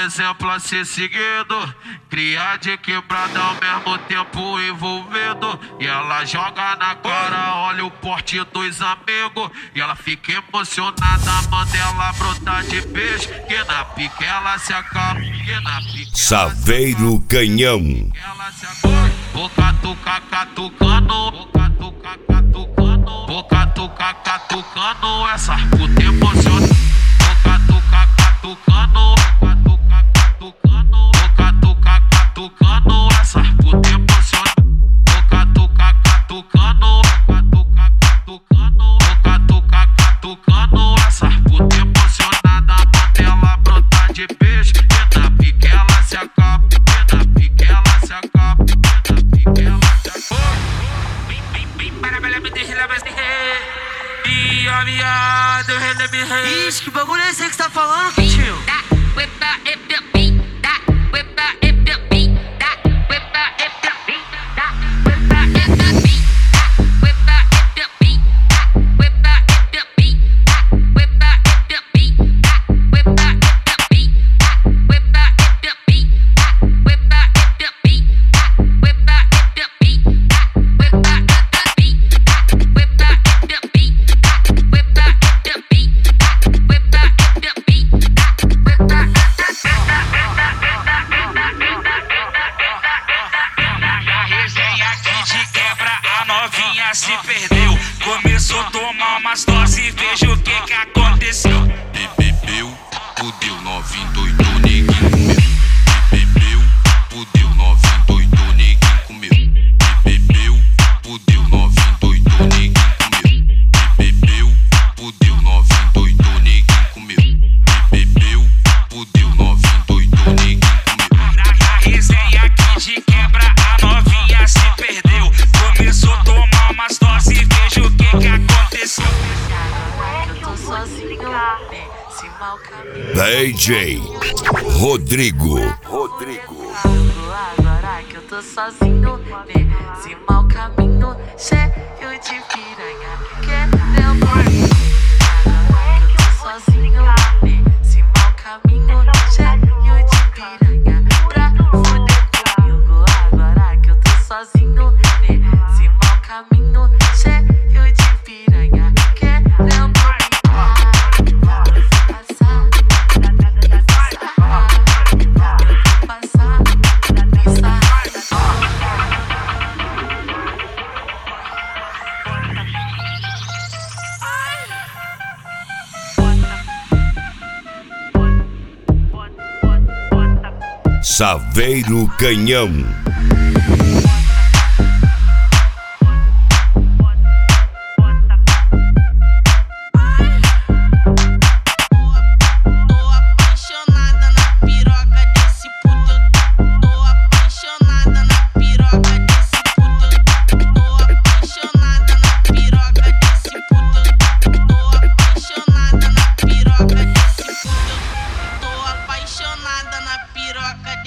exemplo a ser seguido. Cria de quebrada ao mesmo tempo envolvido. E ela joga na cara, olha o porte dos amigos. E ela fica emocionada, manda ela brotar de beijo. Que na pique ela se acaba, que na pique Saveiro Canhão. Boca tuca catucando, boca tuca catucando, boca tuca catucando, essa puta emociona. Boca tuca catucando, boca tuca catucando, boca tuca catucando, essa puta emociona. Boca tuca catucando, boca tuca catucando, boca tuca catucando, essa puta emocionada, manda ela brotar de beijo. Que na pique ela se acaba, que na pique ela se acaba. Ixi, que bagulho é esse aí que você tá falando, tio? Se perdeu, começou a tomar umas doses, veja o que aconteceu. Bebeu, fudeu, novinho doidou, neguinho comeu. Bebeu, fudeu, novinho doidou, neguinho comeu. Bebeu, fudeu, novinho doidou, neguinho comeu. Bebeu, fudeu, novinho doidou, neguinho comeu. Bebeu, fudeu, novinho doidou, neguinho comeu. Na resenha aqui de quebra, a novinha se perdeu, começou a tomar umas doses, veja o que aconteceu. Eu tô sozinho nesse mau caminho. DJ Rodrigo. Agora que eu tô sozinho nesse mau caminho, cheio de piranha querendo morrer. Agora que eu tô sozinho nesse mau caminho, cheio de piranha pra foder comigo. Agora que eu tô sozinho nesse mau caminho, cheio de piranha querendo me passar. Saveiro Canhão. Apaixonada na piroca